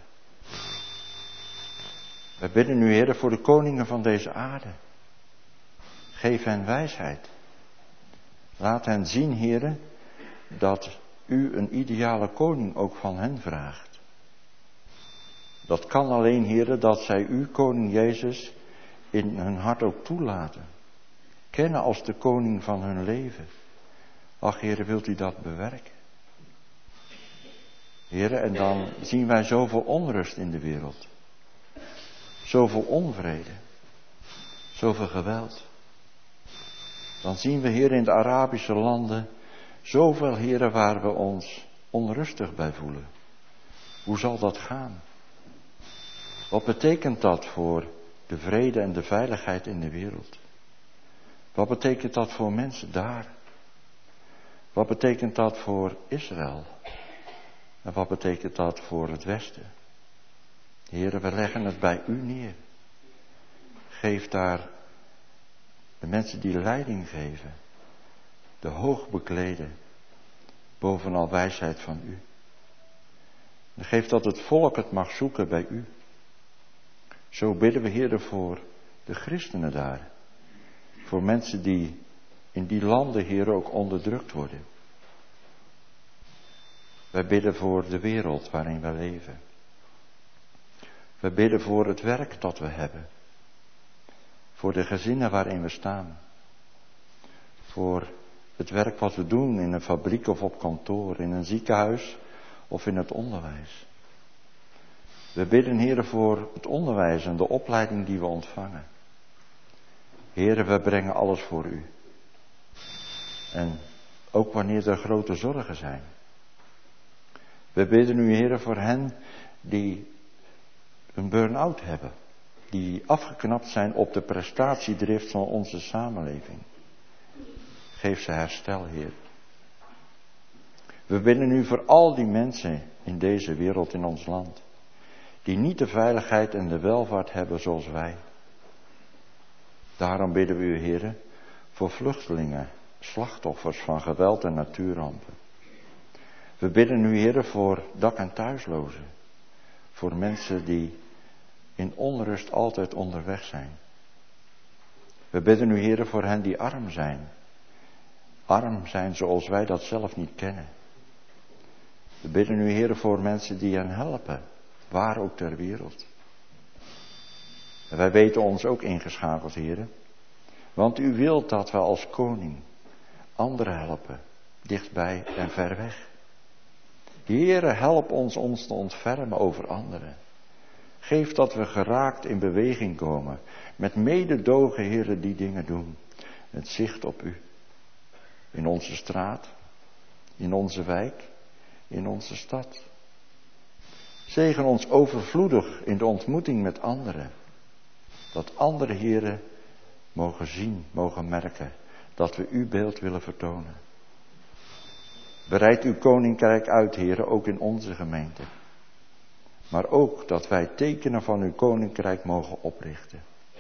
S3: Wij bidden u, Heere, voor de koningen van deze aarde. Geef hen wijsheid. Laat hen zien, Heere, dat u een ideale koning ook van hen vraagt. Dat kan alleen, Heere, dat zij u, koning Jezus, in hun hart ook toelaten. Kennen als de koning van hun leven. Ach, Heere, wilt u dat bewerken? Heere, en dan zien wij zoveel onrust in de wereld. Zoveel onvrede. Zoveel geweld. Dan zien we, Heer, in de Arabische landen Zoveel, Heere, waar we ons onrustig bij voelen. Hoe zal dat gaan? Wat betekent dat voor de vrede en de veiligheid in de wereld? Wat betekent dat voor mensen daar? Wat betekent dat voor Israël? En wat betekent dat voor het Westen? Heere, we leggen het bij u neer. Geef daar de mensen die leiding geven, de hoogbekleden, bovenal wijsheid van u. En geef dat het volk het mag zoeken bij u. Zo bidden we, Heere, voor de christenen daar. Voor mensen die in die landen, Heere, ook onderdrukt worden. Wij bidden voor de wereld waarin we leven. We bidden voor het werk dat we hebben. Voor de gezinnen waarin we staan. Voor het werk wat we doen in een fabriek of op kantoor, in een ziekenhuis of in het onderwijs. We bidden, Heere, voor het onderwijs en de opleiding die we ontvangen. Heere, we brengen alles voor u. En ook wanneer er grote zorgen zijn. We bidden u, Heere, voor hen die een burn-out hebben. Die afgeknapt zijn op de prestatiedrift van onze samenleving. Geef ze herstel, Heer. We bidden u voor al die mensen in deze wereld, in ons land. Die niet de veiligheid en de welvaart hebben zoals wij. Daarom bidden we u, Heere, voor vluchtelingen, slachtoffers van geweld en natuurrampen. We bidden u, Heere, voor dak- en thuislozen. Voor mensen die in onrust altijd onderweg zijn. We bidden u, Heere, voor hen die arm zijn. Arm zijn zoals wij dat zelf niet kennen. We bidden u, Heere, voor mensen die hen helpen, waar ook ter wereld. En wij weten ons ook ingeschakeld, Heere, want u wilt dat we als koning anderen helpen, dichtbij en ver weg. Heere, help ons ons te ontfermen over anderen. Geef dat we geraakt in beweging komen, met mededogen, Heere, die dingen doen, met zicht op u. In onze straat, in onze wijk, in onze stad. Zegen ons overvloedig in de ontmoeting met anderen. Dat andere, Heere, mogen zien, mogen merken, dat we uw beeld willen vertonen. Bereid uw koninkrijk uit, Heere, ook in onze gemeente. Maar ook dat wij tekenen van uw koninkrijk mogen oprichten.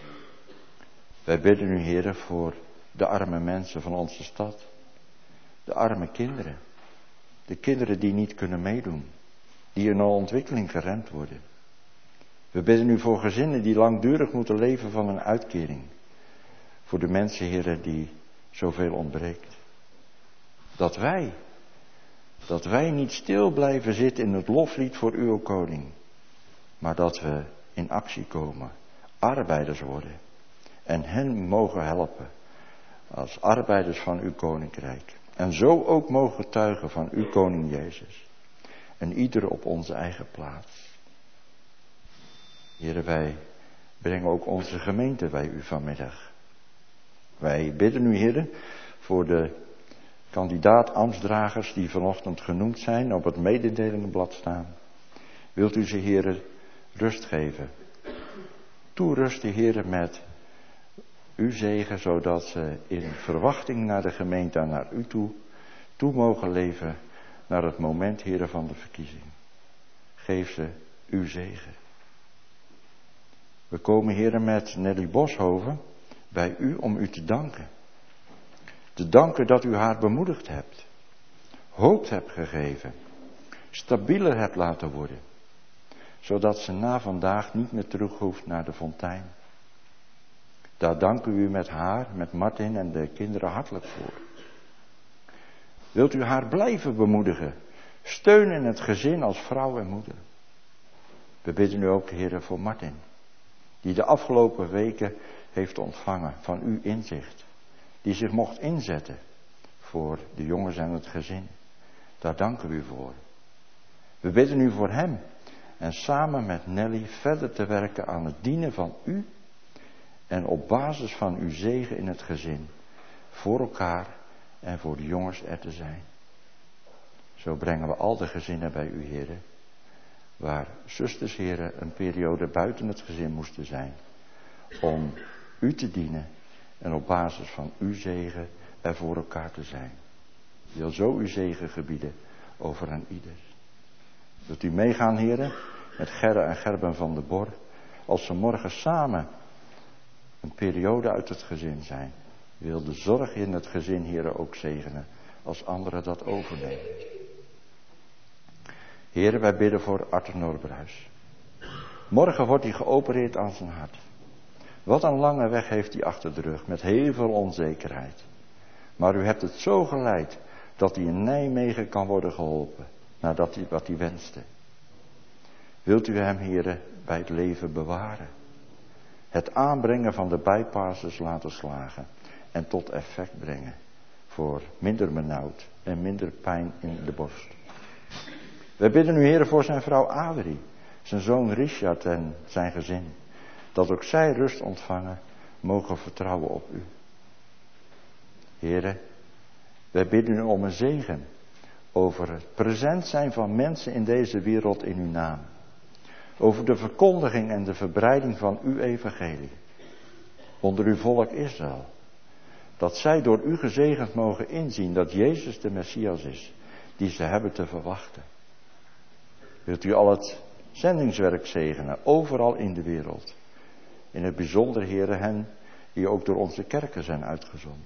S3: Wij bidden u, Heere, voor de arme mensen van onze stad. De arme kinderen. De kinderen die niet kunnen meedoen. Die in hun ontwikkeling geremd worden. We bidden u voor gezinnen die langdurig moeten leven van een uitkering. Voor de mensen, Heere, die zoveel ontbreekt. Dat wij, dat wij niet stil blijven zitten in het loflied voor uw koning. Maar dat we in actie komen, arbeiders worden. En hen mogen helpen als arbeiders van uw koninkrijk. En zo ook mogen getuigen van uw koning Jezus. En ieder op onze eigen plaats. Heere, wij brengen ook onze gemeente bij u vanmiddag. Wij bidden u, Heere, voor de kandidaat-ambtsdragers die vanochtend genoemd zijn, op het mededelingenblad staan. Wilt u ze, Heere, rust geven. Toerusten, Heere, met uw zegen, zodat ze in verwachting naar de gemeente en naar u toe, toe mogen leven naar het moment, Heere, van de verkiezing. Geef ze uw zegen. We komen, Heere, met Nelly Boshoven bij u om u te danken. Te danken dat u haar bemoedigd hebt, hoop hebt gegeven, stabieler hebt laten worden, zodat ze na vandaag niet meer terug hoeft naar de fontein. Daar danken we u met haar, met Martin en de kinderen hartelijk voor. Wilt u haar blijven bemoedigen, steunen in het gezin als vrouw en moeder. We bidden u ook, Heere, voor Martin, die de afgelopen weken heeft ontvangen van uw inzicht. Die zich mocht inzetten voor de jongens en het gezin. Daar danken we u voor. We bidden u voor hem en samen met Nelly verder te werken aan het dienen van u en op basis van uw zegen in het gezin voor elkaar en voor de jongens er te zijn. Zo brengen we al de gezinnen bij u, heren. Waar zusters, heren, een periode buiten het gezin moesten zijn. Om u te dienen en op basis van uw zegen er voor elkaar te zijn. Wil zo uw zegen gebieden over een ieder. Wilt u meegaan, heren, met Gerre en Gerben van de Bor, als ze morgen samen een periode uit het gezin zijn. Wil de zorg in het gezin, heren, ook zegenen, als anderen dat overnemen. Heren, wij bidden voor Arthur Norbruis. Morgen wordt hij geopereerd aan zijn hart. Wat een lange weg heeft hij achter de rug, met heel veel onzekerheid. Maar u hebt het zo geleid dat hij in Nijmegen kan worden geholpen, nadat hij wat hij wenste. Wilt u hem, heren, bij het leven bewaren. Het aanbrengen van de bijpasses laten slagen en tot effect brengen. Voor minder benauwd en minder pijn in de borst. We bidden u, heren, voor zijn vrouw Adrie, zijn zoon Richard en zijn gezin. Dat ook zij rust ontvangen, mogen vertrouwen op u. Heren, wij bidden u om een zegen over het present zijn van mensen in deze wereld in uw naam. Over de verkondiging en de verbreiding van uw evangelie. Onder uw volk Israël. Dat zij door u gezegend mogen inzien dat Jezus de Messias is, die ze hebben te verwachten. Wilt u al het zendingswerk zegenen, overal in de wereld. In het bijzonder, heren, hen die ook door onze kerken zijn uitgezonden.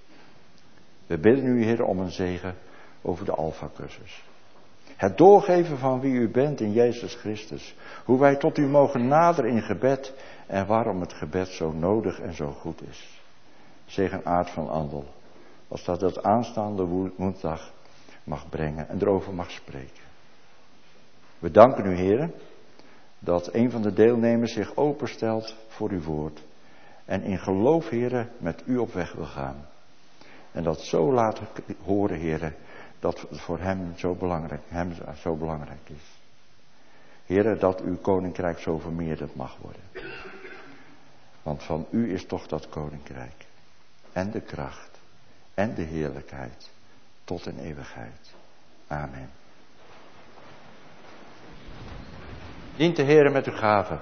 S3: We bidden u, heren, om een zegen over de Alpha-cursus. Het doorgeven van wie u bent in Jezus Christus. Hoe wij tot u mogen naderen in gebed en waarom het gebed zo nodig en zo goed is. Zegen Aart van Andel, als dat het aanstaande woensdag mag brengen en erover mag spreken. We danken u, heren, dat een van de deelnemers zich openstelt voor uw woord. En in geloof, heren, met u op weg wil gaan. En dat zo laat horen, heren, dat het voor hem zo belangrijk, hem zo belangrijk is. Heren, dat uw koninkrijk zo vermeerderd mag worden. Want van u is toch dat koninkrijk. En de kracht. En de heerlijkheid. Tot in eeuwigheid. Amen. Dient de Heere met uw gaven.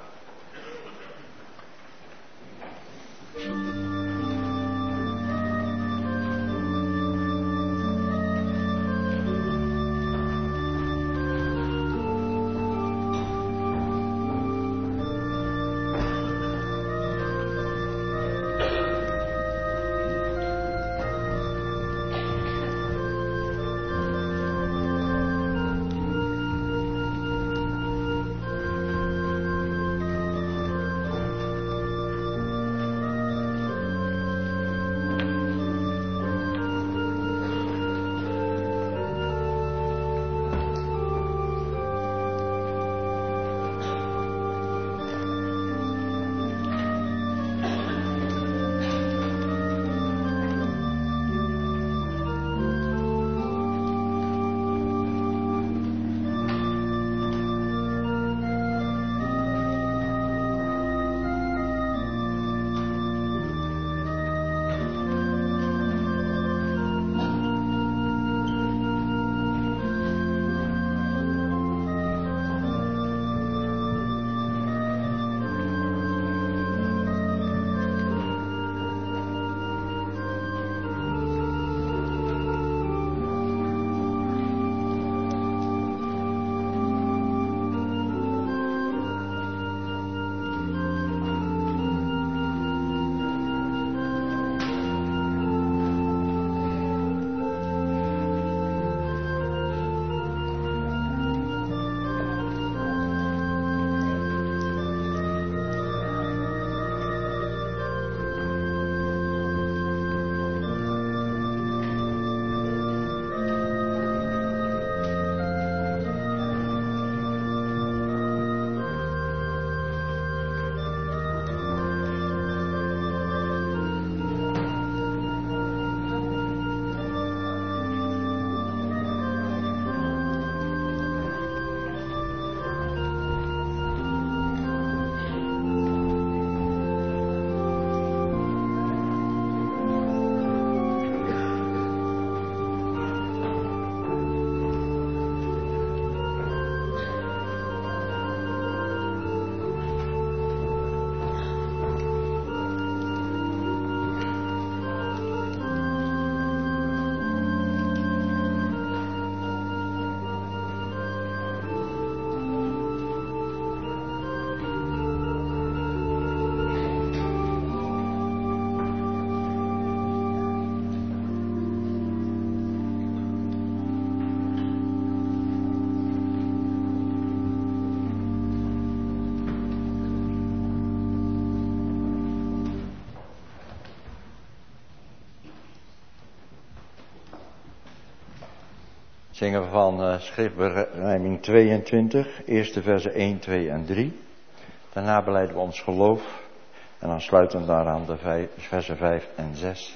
S3: Zingen we van uh, schriftberijming tweeëntwintig, eerste versen één, twee en drie. Daarna belijden we ons geloof en dan sluiten we daaraan de vijf, versen vijf en zes.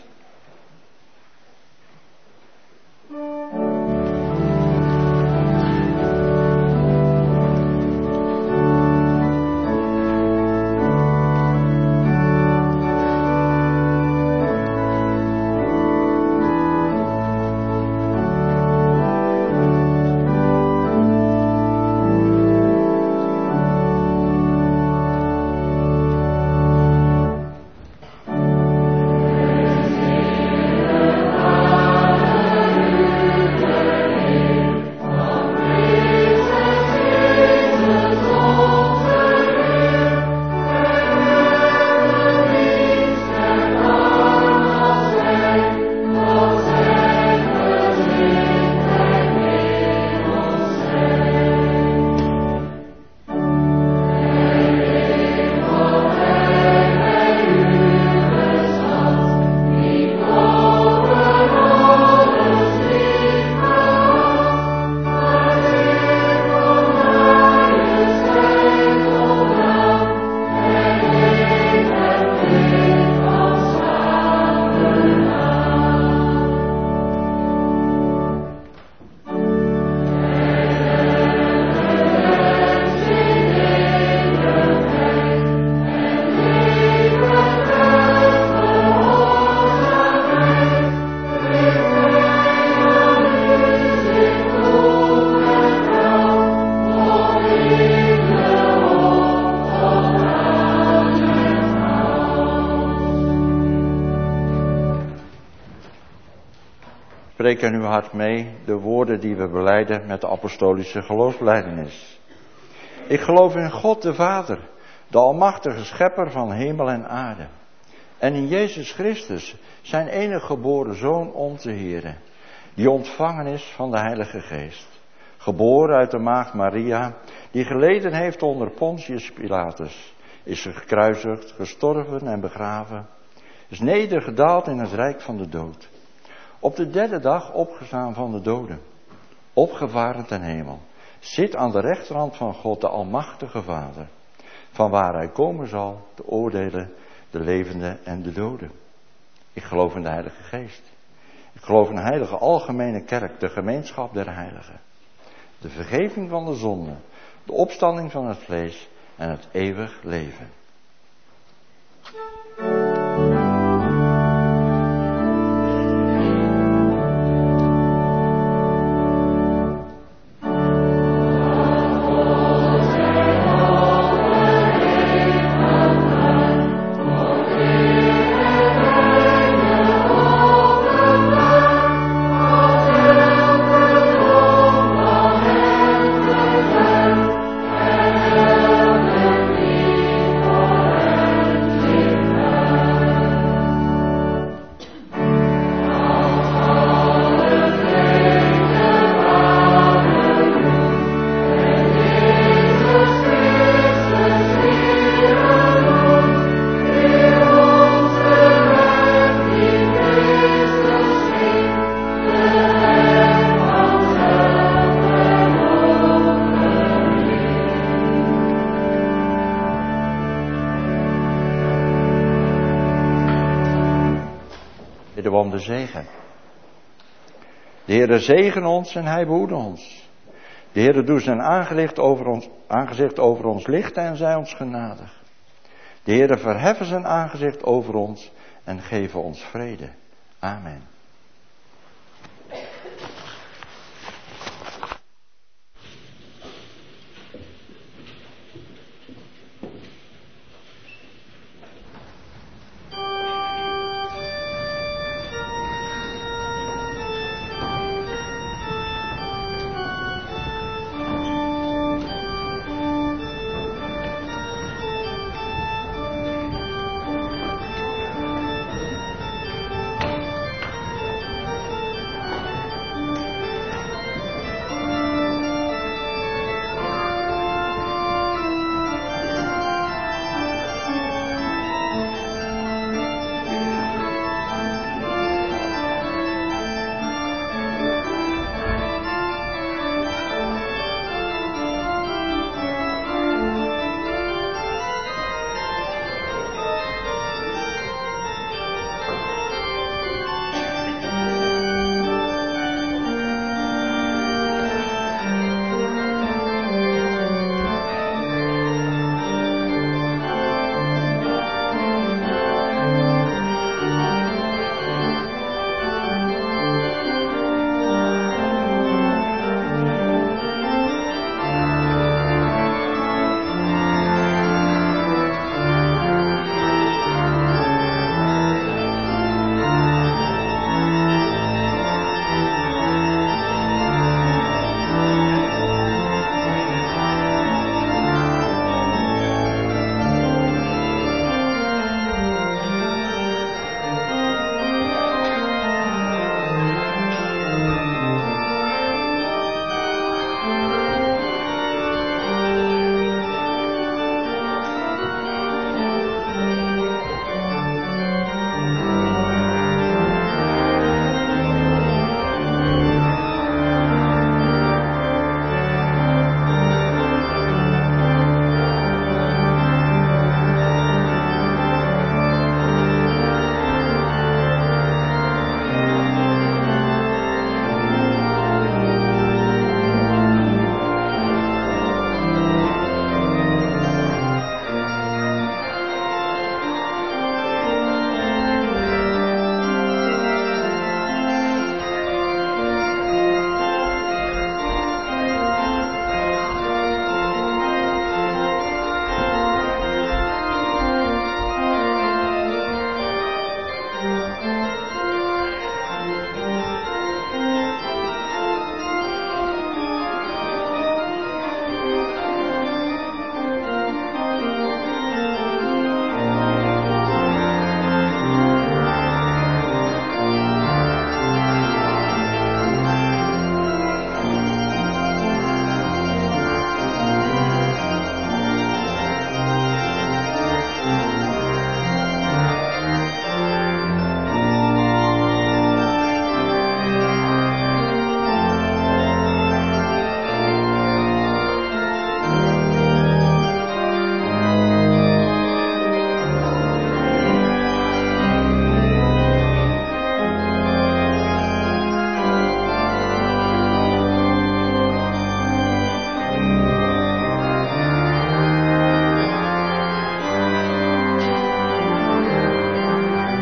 S3: Spreek in uw hart mee de woorden die we belijden met de apostolische geloofsbelijdenis. Ik geloof in God de Vader, de almachtige schepper van hemel en aarde. En in Jezus Christus, zijn enige geboren Zoon, onze Heere, die ontvangen is van de Heilige Geest. Geboren uit de maagd Maria, die geleden heeft onder Pontius Pilatus, is gekruisigd, gestorven en begraven, is nedergedaald in het rijk van de dood. Op de derde dag opgestaan van de doden, opgevaren ten hemel, zit aan de rechterhand van God de almachtige Vader, van waar hij komen zal te oordelen de levenden en de doden. Ik geloof in de Heilige Geest. Ik geloof in de heilige algemene kerk, de gemeenschap der heiligen, de vergeving van de zonden, de opstanding van het vlees en het eeuwig leven. Om de zegen. De Heere zegen ons en hij behoede ons. De Heere doet zijn aangezicht over ons, aangezicht over ons lichten en zij ons genadig. De Heere verheffen zijn aangezicht over ons en geven ons vrede. Amen.